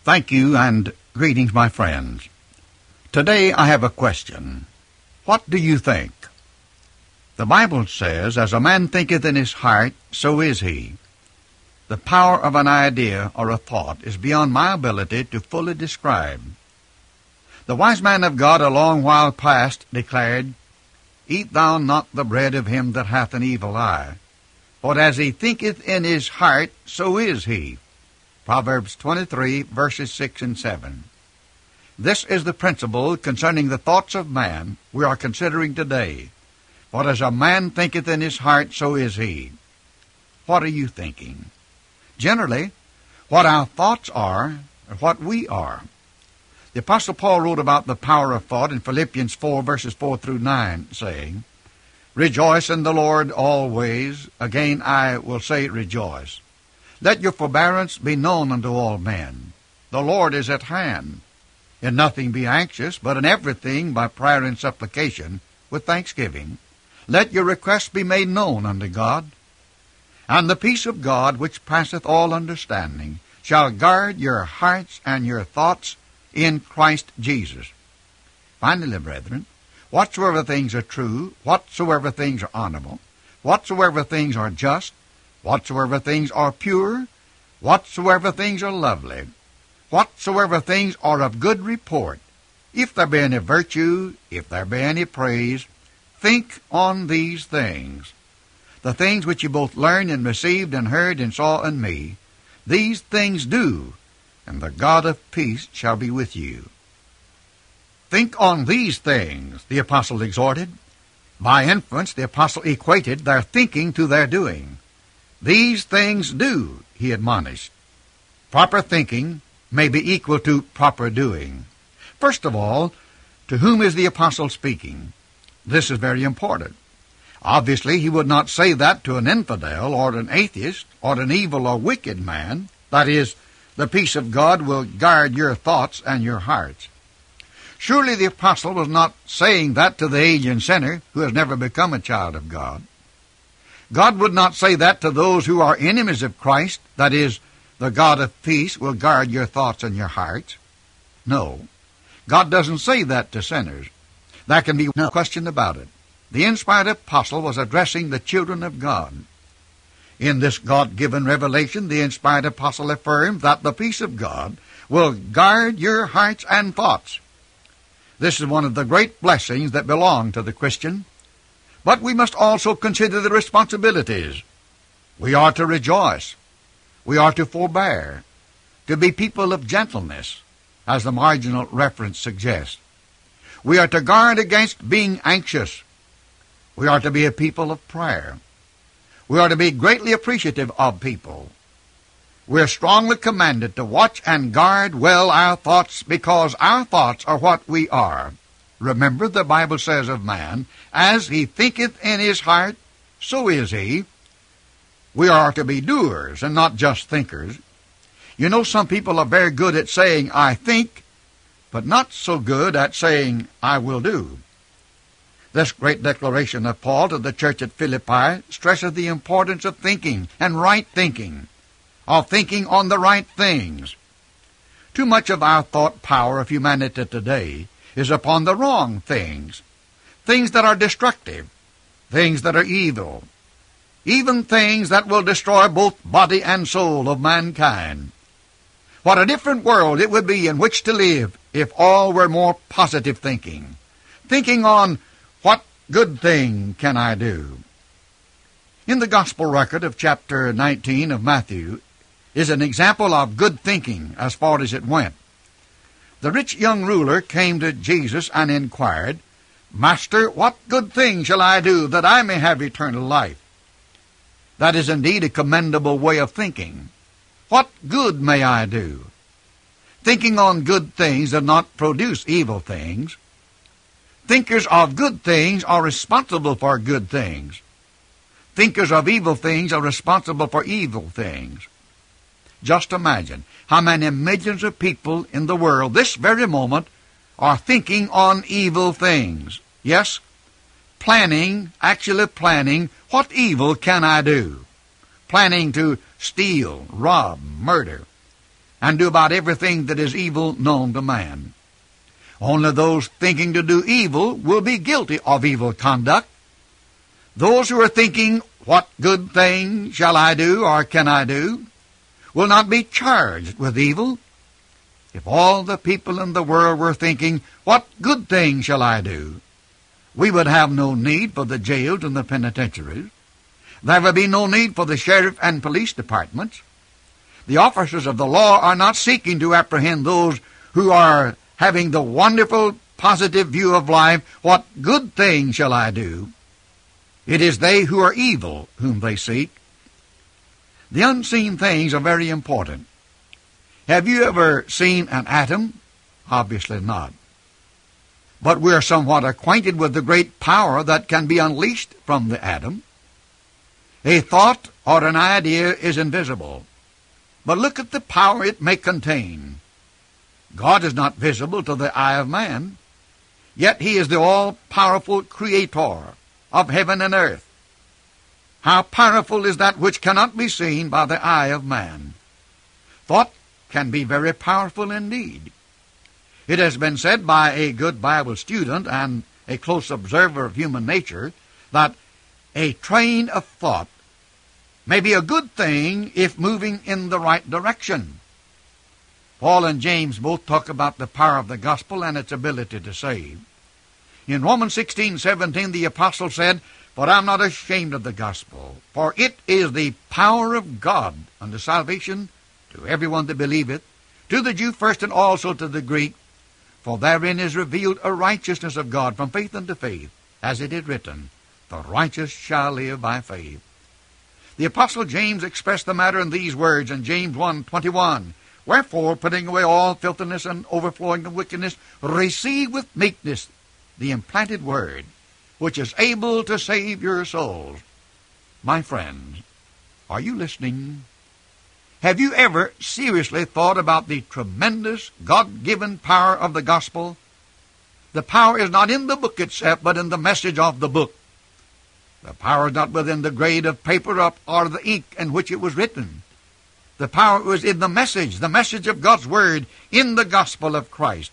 Thank you, and greetings, my friends. Today I have a question. What do you think? The Bible says, "As a man thinketh in his heart, so is he." The power of an idea or a thought is beyond my ability to fully describe. The wise man of God a long while past declared, "Eat thou not the bread of him that hath an evil eye, for as he thinketh in his heart, so is he." Proverbs 23, verses 6 and 7. This is the principle concerning the thoughts of man we are considering today. For as a man thinketh in his heart, so is he. What are you thinking? Generally, what our thoughts are what we are. The Apostle Paul wrote about the power of thought in Philippians 4, verses 4 through 9, saying, "Rejoice in the Lord always. Again I will say rejoice. Let your forbearance be known unto all men. The Lord is at hand. In nothing be anxious, but in everything by prayer and supplication, with thanksgiving, let your requests be made known unto God. And the peace of God, which passeth all understanding, shall guard your hearts and your thoughts in Christ Jesus." Finally, brethren, whatsoever things are true, whatsoever things are honorable, whatsoever things are just, whatsoever things are pure, whatsoever things are lovely, whatsoever things are of good report, if there be any virtue, if there be any praise, think on these things. The things which you both learned and received and heard and saw in me, these things do, and the God of peace shall be with you. Think on these things, the apostle exhorted. By inference, the apostle equated their thinking to their doing. These things do, he admonished. Proper thinking may be equal to proper doing. First of all, to whom is the apostle speaking? This is very important. Obviously, he would not say that to an infidel or an atheist or an evil or wicked man. That is, the peace of God will guard your thoughts and your hearts. Surely the apostle was not saying that to the alien sinner who has never become a child of God. God would not say that to those who are enemies of Christ, that is, the God of peace will guard your thoughts and your hearts. No, God doesn't say that to sinners. There can be no question about it. The inspired apostle was addressing the children of God. In this God-given revelation, the inspired apostle affirmed that the peace of God will guard your hearts and thoughts. This is one of the great blessings that belong to the Christian. But we must also consider the responsibilities. We are to rejoice. We are to forbear, to be people of gentleness, as the marginal reference suggests. We are to guard against being anxious. We are to be a people of prayer. We are to be greatly appreciative of people. We are strongly commanded to watch and guard well our thoughts, because our thoughts are what we are. Remember, the Bible says of man, "As he thinketh in his heart, so is he." We are to be doers and not just thinkers. You know, some people are very good at saying, "I think," but not so good at saying, "I will do." This great declaration of Paul to the church at Philippi stresses the importance of thinking and right thinking, of thinking on the right things. Too much of our thought power of humanity today is upon the wrong things, things that are destructive, things that are evil, even things that will destroy both body and soul of mankind. What a different world it would be in which to live if all were more positive thinking, thinking on what good thing can I do. In the Gospel record of chapter 19 of Matthew is an example of good thinking as far as it went. The rich young ruler came to Jesus and inquired, "Master, what good thing shall I do that I may have eternal life?" That is indeed a commendable way of thinking. What good may I do? Thinking on good things does not produce evil things. Thinkers of good things are responsible for good things. Thinkers of evil things are responsible for evil things. Just imagine how many millions of people in the world this very moment are thinking on evil things. Yes, actually planning, what evil can I do? Planning to steal, rob, murder. and do about everything that is evil known to man. Only those thinking to do evil will be guilty of evil conduct. Those who are thinking, what good thing shall I do or can I do, will not be charged with evil. If all the people in the world were thinking, what good thing shall I do, we would have no need for the jails and the penitentiaries. There would be no need for the sheriff and police departments. The officers of the law are not seeking to apprehend those who are having the wonderful, positive view of life, what good thing shall I do? It is they who are evil whom they seek. The unseen things are very important. Have you ever seen an atom? Obviously not. But we are somewhat acquainted with the great power that can be unleashed from the atom. A thought or an idea is invisible, but look at the power it may contain. God is not visible to the eye of man, yet He is the all-powerful Creator of heaven and earth. How powerful is that which cannot be seen by the eye of man? Thought can be very powerful indeed. It has been said by a good Bible student and a close observer of human nature that a train of thought may be a good thing if moving in the right direction. Paul and James both talk about the power of the gospel and its ability to save. In Romans 16:17, the apostle said, "For I am not ashamed of the gospel, for it is the power of God unto salvation to everyone that believeth, to the Jew first and also to the Greek. For therein is revealed a righteousness of God from faith unto faith, as it is written, The righteous shall live by faith." The apostle James expressed the matter in these words in James 1:21, "Wherefore, putting away all filthiness and overflowing of wickedness, receive with meekness the implanted word, which is able to save your souls." My friends, are you listening? Have you ever seriously thought about the tremendous God-given power of the gospel? The power is not in the book itself, but in the message of the book. The power is not within the grade of paper or the ink in which it was written. The power was in the message of God's Word in the gospel of Christ.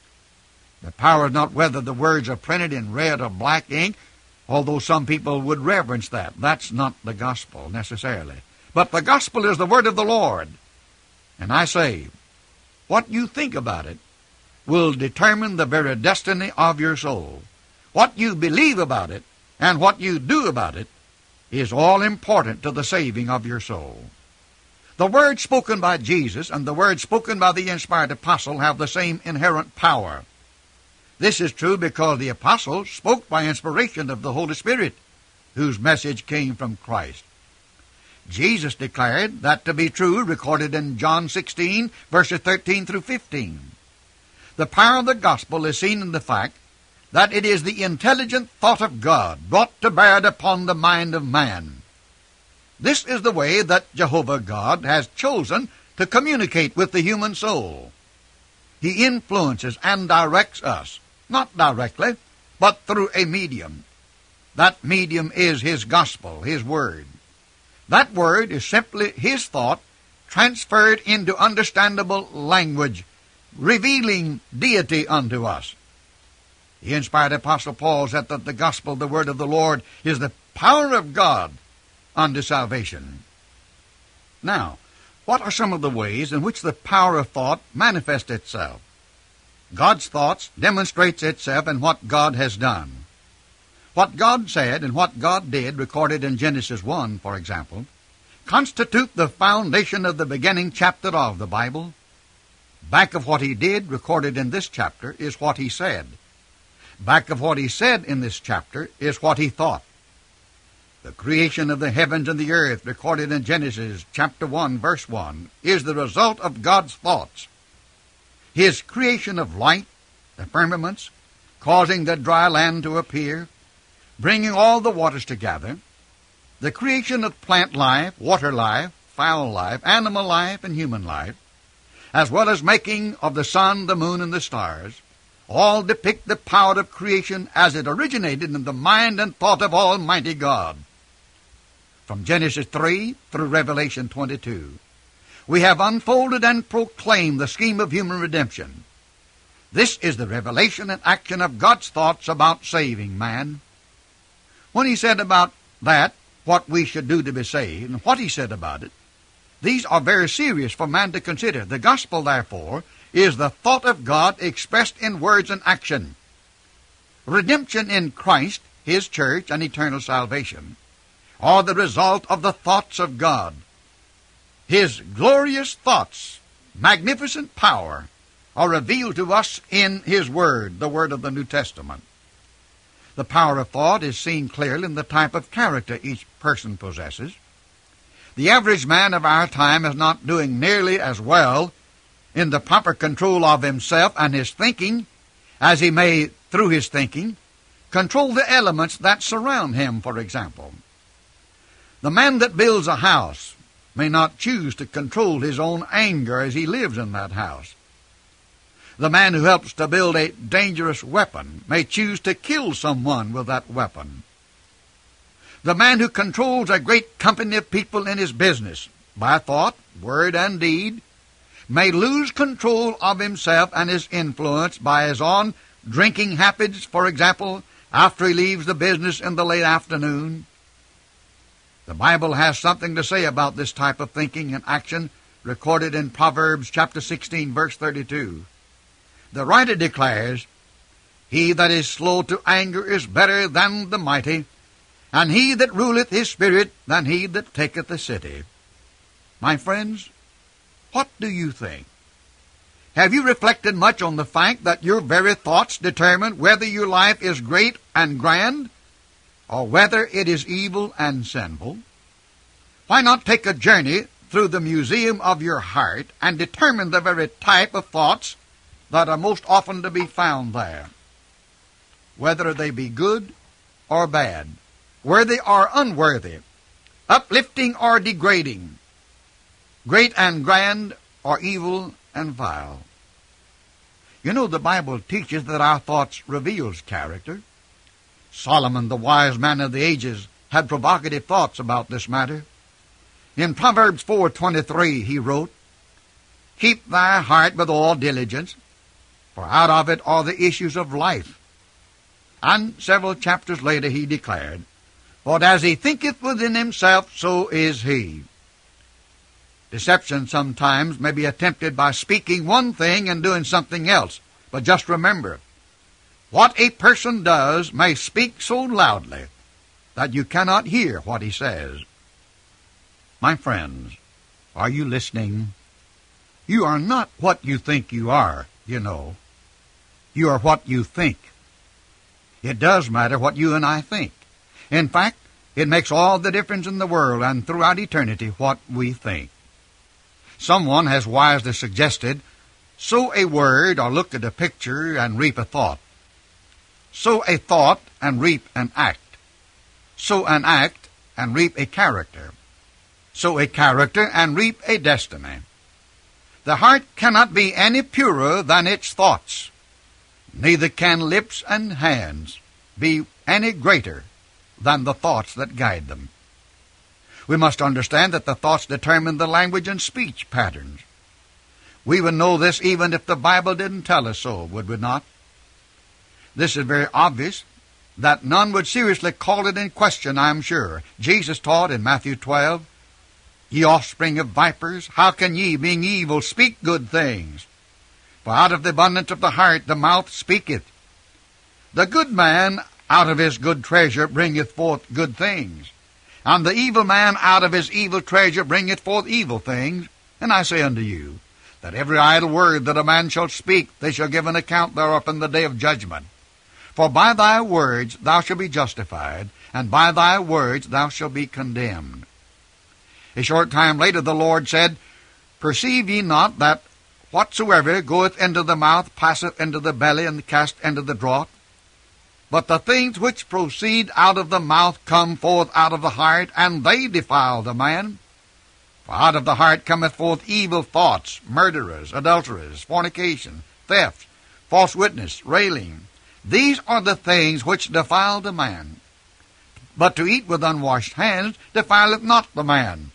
The power is not whether the words are printed in red or black ink, although some people would reverence that. That's not the gospel necessarily. But the gospel is the word of the Lord. And I say, what you think about it will determine the very destiny of your soul. What you believe about it and what you do about it is all important to the saving of your soul. The word spoken by Jesus and the word spoken by the inspired apostle have the same inherent power. This is true because the apostle spoke by inspiration of the Holy Spirit, whose message came from Christ. Jesus declared that to be true, recorded in John 16, verses 13 through 15. The power of the gospel is seen in the fact that it is the intelligent thought of God brought to bear upon the mind of man. This is the way that Jehovah God has chosen to communicate with the human soul. He influences and directs us, not directly, but through a medium. That medium is His gospel, His word. That word is simply His thought transferred into understandable language, revealing deity unto us. The inspired apostle Paul said that the gospel, the word of the Lord, is the power of God unto salvation. Now, what are some of the ways in which the power of thought manifests itself? God's thoughts demonstrates itself in what God has done. What God said and what God did, recorded in Genesis 1, for example, constitute the foundation of the beginning chapter of the Bible. Back of what He did, recorded in this chapter, is what He said. Back of what He said in this chapter is what He thought. The creation of the heavens and the earth, recorded in Genesis chapter 1, verse 1, is the result of God's thoughts. His creation of light, the firmaments, causing the dry land to appear, bringing all the waters together, the creation of plant life, water life, fowl life, animal life, and human life, as well as making of the sun, the moon, and the stars, all depict the power of creation as it originated in the mind and thought of Almighty God. From Genesis 3 through Revelation 22, we have unfolded and proclaimed the scheme of human redemption. This is the revelation and action of God's thoughts about saving man. When he said about that, what we should do to be saved, and what he said about it, these are very serious for man to consider. The gospel, therefore, is the thought of God expressed in words and action. Redemption in Christ, His church, and eternal salvation are the result of the thoughts of God. His glorious thoughts, magnificent power, are revealed to us in His Word, the Word of the New Testament. The power of thought is seen clearly in the type of character each person possesses. The average man of our time is not doing nearly as well in the proper control of himself and his thinking as he may, through his thinking, control the elements that surround him, for example. The man that builds a house may not choose to control his own anger as he lives in that house. The man who helps to build a dangerous weapon may choose to kill someone with that weapon. The man who controls a great company of people in his business, by thought, word, and deed, may lose control of himself and his influence by his own drinking habits, for example, after he leaves the business in the late afternoon. The Bible has something to say about this type of thinking and action, recorded in Proverbs chapter 16, verse 32. The writer declares, "He that is slow to anger is better than the mighty, and he that ruleth his spirit than he that taketh a city." My friends, what do you think? Have you reflected much on the fact that your very thoughts determine whether your life is great and grand, or whether it is evil and sinful? Why not take a journey through the museum of your heart and determine the very type of thoughts that are most often to be found there, whether they be good or bad, worthy or unworthy, uplifting or degrading, great and grand or evil and vile. You know, the Bible teaches that our thoughts reveals character. Solomon, the wise man of the ages, had provocative thoughts about this matter. In Proverbs 4:23 he wrote, "Keep thy heart with all diligence, for out of it are the issues of life." And several chapters later he declared, "For as he thinketh within himself, so is he." Deception sometimes may be attempted by speaking one thing and doing something else. But just remember, what a person does may speak so loudly that you cannot hear what he says. My friends, are you listening? You are not what you think you are, you know. You are what you think. It does matter what you and I think. In fact, it makes all the difference in the world and throughout eternity what we think. Someone has wisely suggested, sow a word or look at a picture and reap a thought. Sow a thought and reap an act. Sow an act and reap a character. Sow a character and reap a destiny. The heart cannot be any purer than its thoughts. Neither can lips and hands be any greater than the thoughts that guide them. We must understand that the thoughts determine the language and speech patterns. We would know this even if the Bible didn't tell us so, would we not? This is very obvious, that none would seriously call it in question, I am sure. Jesus taught in Matthew 12, "Ye offspring of vipers, how can ye, being evil, speak good things? For out of the abundance of the heart the mouth speaketh. The good man out of his good treasure bringeth forth good things, and the evil man out of his evil treasure bringeth forth evil things. And I say unto you, that every idle word that a man shall speak, they shall give an account thereof in the day of judgment. For by thy words thou shalt be justified, and by thy words thou shalt be condemned." A short time later the Lord said, "Perceive ye not that whatsoever goeth into the mouth passeth into the belly, and cast into the draught? But the things which proceed out of the mouth come forth out of the heart, and they defile the man. For out of the heart cometh forth evil thoughts, murderers, adulterers, fornication, theft, false witness, railing. These are the things which defile the man. But to eat with unwashed hands defileth not the man.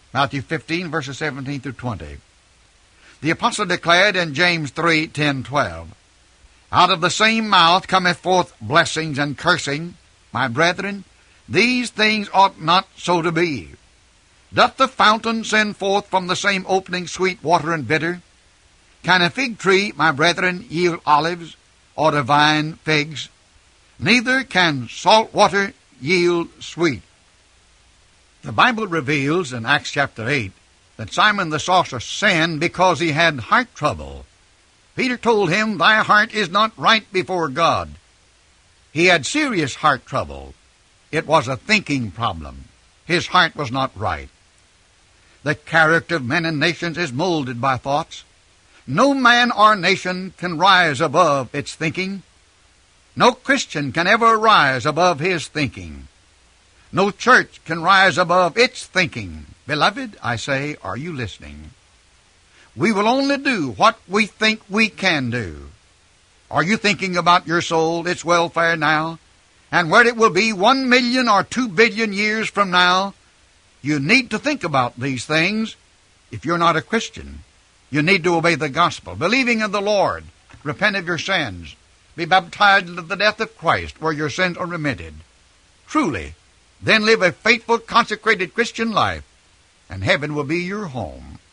Matthew 15, verses 17 through 20. The apostle declared in James 3, 10, 12, Out of the same mouth cometh forth blessings and cursing. My brethren, these things ought not so to be. Doth the fountain send forth from the same opening sweet water and bitter? Can a fig tree, my brethren, yield olives, or the vine figs? Neither can salt water yield sweet. The Bible reveals in Acts chapter 8 that Simon the sorcerer sinned because he had heart trouble. Peter told him, Thy heart is not right before God. He had serious heart trouble. It was a thinking problem. His heart was not right. The character of men and nations is molded by thoughts. No man or nation can rise above its thinking. No Christian can ever rise above his thinking. No church can rise above its thinking. Beloved, I say, are you listening? We will only do what we think we can do. Are you thinking about your soul, its welfare now, and where it will be 1 million or 2 billion years from now? You need to think about these things. If you're not a Christian, you need to obey the gospel, believing in the Lord, repent of your sins, be baptized into the death of Christ, where your sins are remitted. Truly, then live a faithful, consecrated Christian life, and heaven will be your home.